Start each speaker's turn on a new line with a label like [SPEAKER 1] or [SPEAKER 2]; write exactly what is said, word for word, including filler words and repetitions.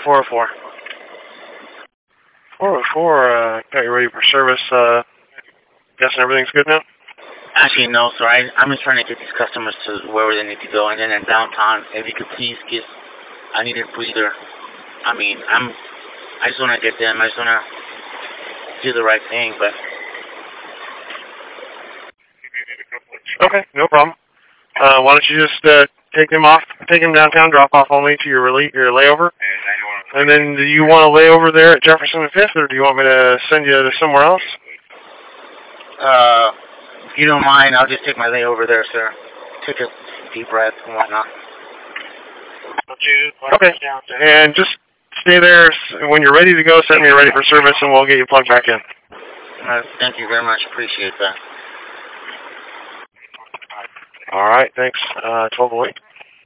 [SPEAKER 1] four oh four. four oh four, uh, got you ready for service. Uh, guessing everything's good now?
[SPEAKER 2] Actually, no, sir. I, I'm just trying to get these customers to wherever they need to go. And then in downtown, if you could please give, I need a breather. I mean, I'm, I just want to get them. I just want to do the right thing, but.
[SPEAKER 1] Okay, no problem. Uh, why don't you just uh, take them off, take them downtown, drop off only to your rele your layover. And then do you want to lay over there at Jefferson and Fifth, or do you want me to send you to somewhere else?
[SPEAKER 2] Uh, if you don't mind, I'll just take my layover there, sir. Take a deep breath and whatnot.
[SPEAKER 1] Okay, and just stay there. When you're ready to go, send me ready for service, and we'll get you plugged back in.
[SPEAKER 2] Uh, thank you very much. Appreciate that.
[SPEAKER 1] All right, thanks. Uh, twelve oh eight.